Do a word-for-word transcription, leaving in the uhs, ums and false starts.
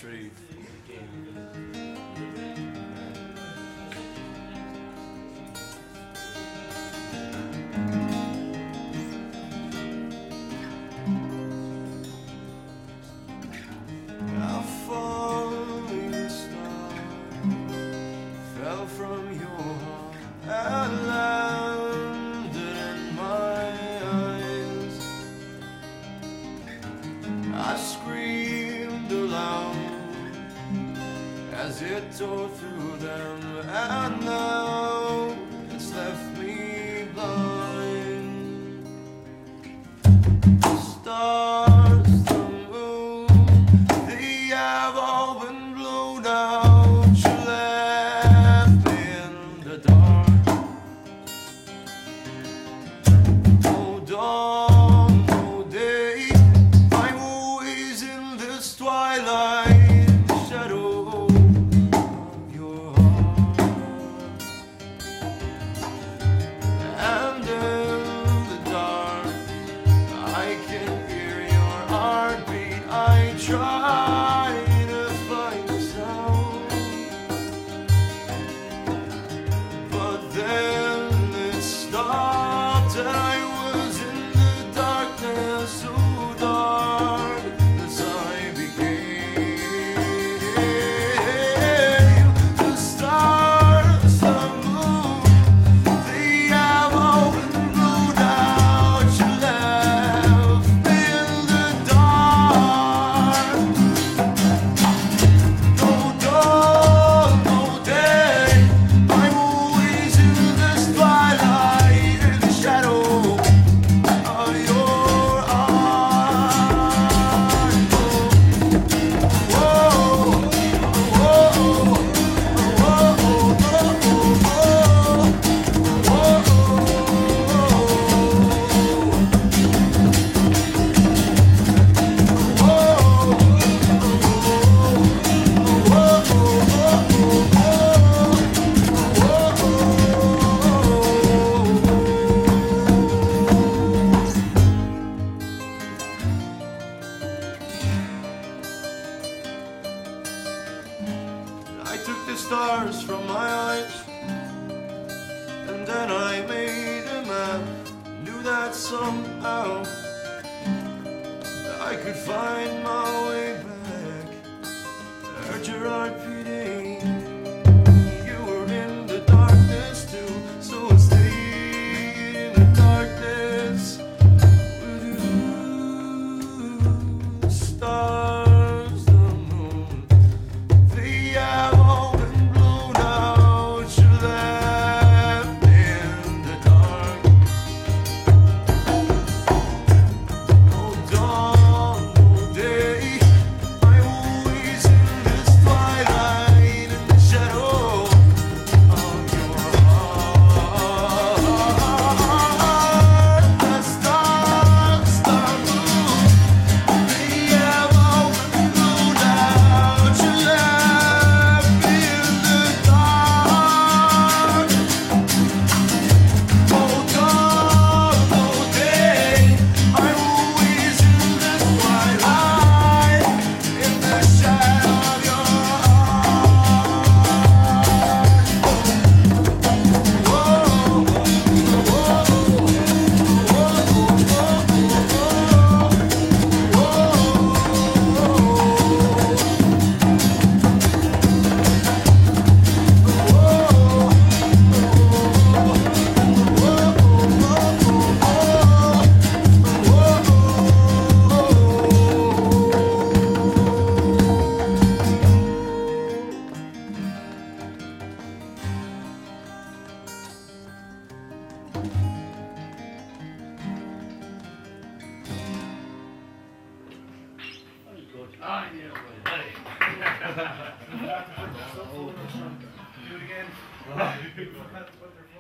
tree. A falling star fell from your heart and landed in my eyes. I screamed aloud as it tore through them, and now it's left me blind. The stars, the moon, they have all been blown out. You left me in the dark. No dawn, no day, I'm always in this twilight shadow of your heart. And in the dark, I can hear your heartbeat. I try to find a sound, but then it stopped, and I was in the darkness, so dark as I became. The stars, the moon, they have all been blown out. You left me in the dark. No dawn, no day, I'm always in this twilight, in the shadow of your heart. Whoa, whoa, I took the stars from my eyes, and then I made a map. Knew that somehow I could find my way back. Heard your heart beating. You were in the darkness too, so I stayed in the darkness with you. The stars, the moon, they have all been blown out. You left me in the dark. No dawn, no day, I'm always in this twilight, in the shadow of your heart. The stars, the moon, they have all been blown out. You left me in the dark. No dawn, no day, I'm always in this twilight, in the shadow of your heart. Whoa, Ah, yeah, well, hey. Do it again.